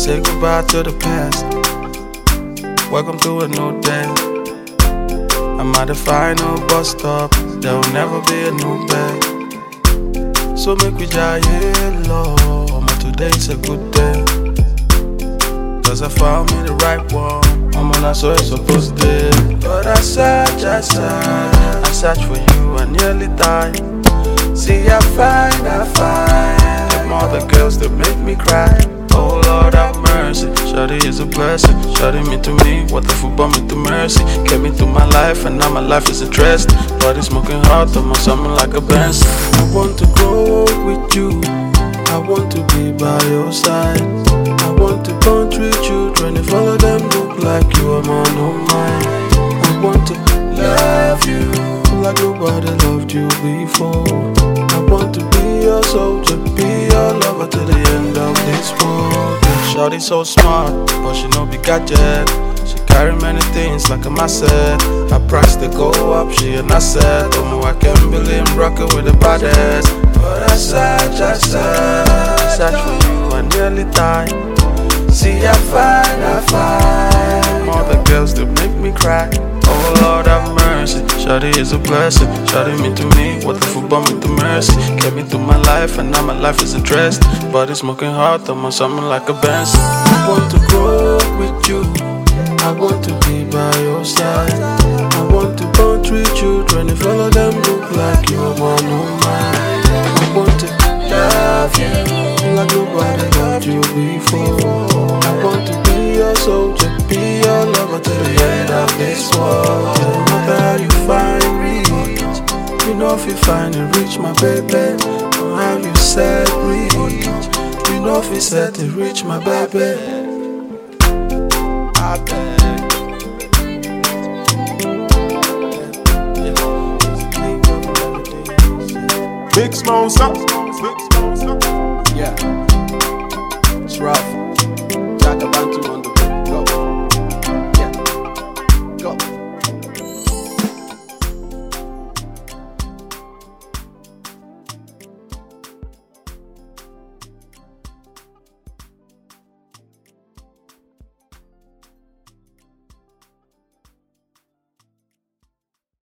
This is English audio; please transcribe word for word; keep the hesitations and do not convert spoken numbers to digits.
say goodbye to the past. Welcome to a new day. I'm at the final bus stop. There'll never be a new day. So make we giant low. Today's a good day. Cause I found me the right one. I'm on a so it's supposed to. But I search, I search, I search for you, I nearly died. See, I find, I find them all the girls that make me cry. Oh Lord have mercy, Shawty is a blessing. Shawty me to me, what the football me to mercy. Kept me through my life and now my life is interesting. Body smoking hot, I'm on something like a Benz. I want to grow with you, I want to be by your side. I want to born three children, if all of them look like you, I'm on no mind. I want to love you like nobody loved you before. I want to be your soldier, be your lover to the end of this world. Shawty so smart, but she no be gadget. She carry many things like a asset. Her price they go up, she an asset. Oh no, I can't believe I'm rocking with the baddest. But I search, I search, I search for you, I nearly die. See, I find, I find all the girls that make me cry. Oh Lord have mercy, Shawty is a blessing. Shawty me to me, what the football me to mercy. Kept me through my life and now my life is interest. Body smoking hot, I'm on something like a Benz. I want to grow with you, I want to be by your side. I want to born three children, if all of them look like you, I'm on no mind. I want to love you like nobody loved you before. I want to be your soldier, be your lover to the end of this world. No matter how you find rich, you know if you find it rich, my baby. Know how you set rich, you know if you set it rich, my baby. I beg. Big Smoke, Big Smoke, yeah, it's rough.